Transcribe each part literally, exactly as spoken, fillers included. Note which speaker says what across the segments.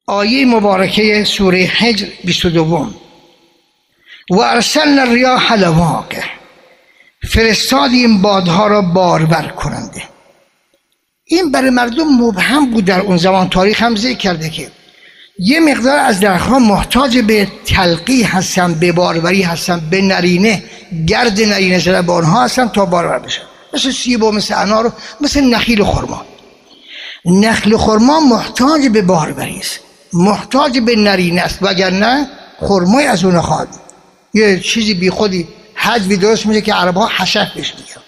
Speaker 1: آیه مبارکه سوره حجر بیست و دو: و ارسلنا الریاح لواقح، فرستادیم بادها را بارور کننده. این برای مردم مبهم بود. در اون زمان تاریخ هم ذکر کرده که یه مقدار از درختها محتاج به تلقیح هستن، به باروری هستن، به نرینه، گرد نرینه زدن به آنها هستن تا بارور بشن، مثل سیب و مثل انار و مثل نخیل و خرما. نخل و خرما محتاج به باروری است، محتاج به نرینه است، وگرنه خرمای از اون خواهد یه چیزی بی خودی حجوی درست میشه که عربها حشف بهش میگن.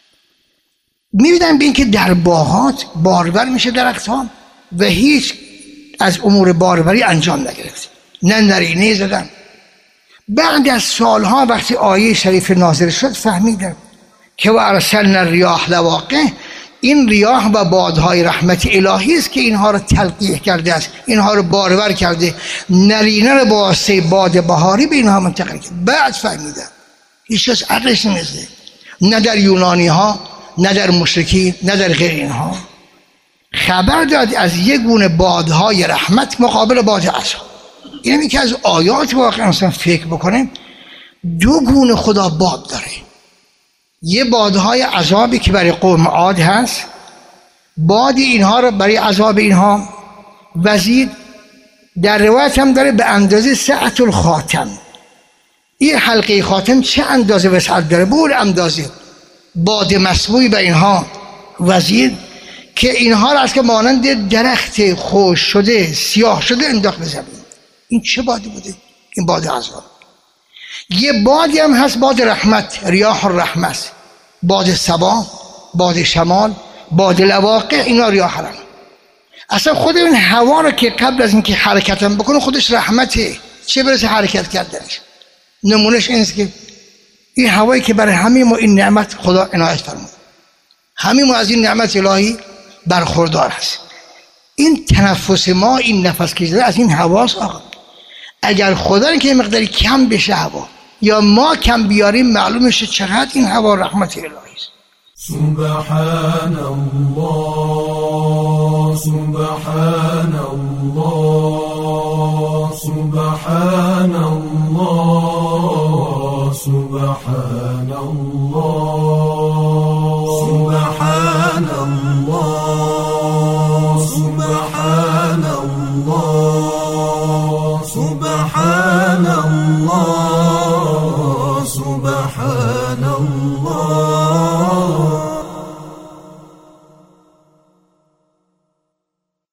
Speaker 1: میبینن به این که در باغات بارور میشه درختها و هیچ از امور باروری انجام نگرفت، نه نرینه زدن. بعد از سالها وقتی آیه شریف نازل شد فهمیدن که و ارسلنا الریاح لواقح، این ریاح و بادهای رحمت الهی است که اینها رو تلقیح کرده است، اینها رو بارور کرده، نرینه رو با واسطه باد بهاری به اینها منتقل کرده. بعد فهمیدن هیچ کس عقلش نمیزده، نه در یونانی ها، نه در مشرکین، نه در غیر اینها. خبر داد از یک گونه بادهای رحمت مقابل باد عذاب. اینم یکی از آیات واقعا انسان فکر بکنه. دو گونه خدا باد داره، یه بادهای عذابی که برای قوم عاد هست، باد اینها رو برای عذاب اینها وزید. در روایت هم داره به اندازه سعت الخاتم. این حلقه خاتم چه اندازه وسعت داره؟ بول اندازه باد مسموعی به اینها وزید که اینها را از که مانند درخت خوش شده سیاه شده انداخت به زمین. این چه بادی بوده؟ این باد عذاب. یه بادی هم هست باد رحمت، ریاح الرحمه است، باد صبا، باد شمال، باد لواقع، اینا ریاح الرحمه. اصلا خود این هوا رو که قبل از اینکه حرکت هم بکنه خودش رحمته، چه برسه حرکت کردنش. نمونش این است که این هوایی که برای همه ما این نعمت خدا عنایت فرمود، همه ما از این نعمت الهی برخوردار هست. این تنفس ما، این نفس کشیدن از این هواست. آقا اگر خدا که مقداری کم بشه هوا یا ما کم بیاریم، معلوم میشه چقدر این هوا رحمت الهی است.
Speaker 2: سبحان الله سبحان الله سبحان الله سبحان الله سبحان الله سبحان الله